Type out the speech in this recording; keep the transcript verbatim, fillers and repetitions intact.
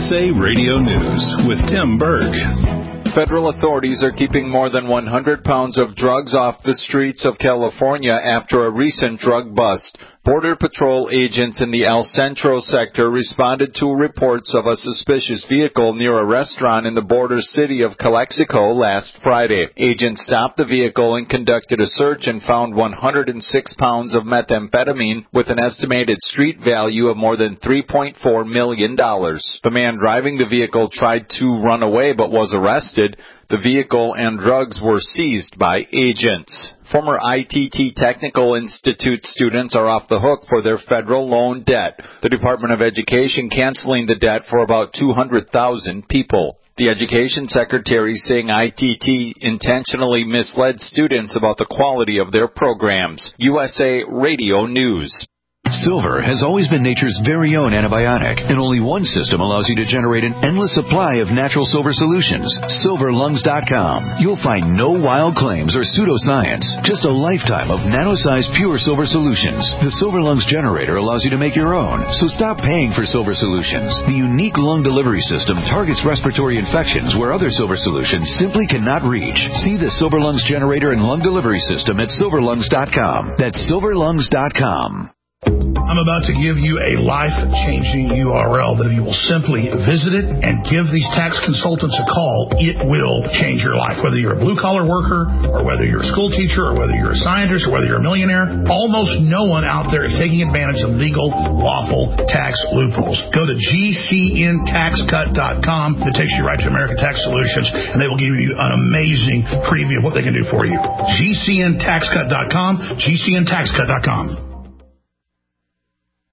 S A Radio News with Tim Berg. Federal authorities are keeping more than one hundred pounds of drugs off the streets of California after a recent drug bust. Border Patrol agents in the El Centro sector responded to reports of a suspicious vehicle near a restaurant in the border city of Calexico last Friday. Agents stopped the vehicle and conducted a search and found one hundred six pounds of methamphetamine with an estimated street value of more than three point four million dollars. The man driving the vehicle tried to run away but was arrested. The vehicle and drugs were seized by agents. Former I T T Technical Institute students are off the hook for their federal loan debt. The Department of Education canceling the debt for about two hundred thousand people. The Education Secretary saying I T T intentionally misled students about the quality of their programs. U S A Radio News. Silver has always been nature's very own antibiotic, and only one system allows you to generate an endless supply of natural silver solutions. silver lungs dot com. You'll find no wild claims or pseudoscience, just a lifetime of nano-sized pure silver solutions. The Silver Lungs generator allows you to make your own, so stop paying for silver solutions. The unique lung delivery system targets respiratory infections where other silver solutions simply cannot reach. See the Silver Lungs generator and lung delivery system at silver lungs dot com. That's silver lungs dot com. I'm about to give you a life-changing U R L that if you will simply visit it and give these tax consultants a call, it will change your life. Whether you're a blue-collar worker or whether you're a school teacher or whether you're a scientist or whether you're a millionaire, almost no one out there is taking advantage of legal, lawful tax loopholes. Go to G C N tax cut dot com. It takes you right to American Tax Solutions, and they will give you an amazing preview of what they can do for you. G C N tax cut dot com, G C N tax cut dot com.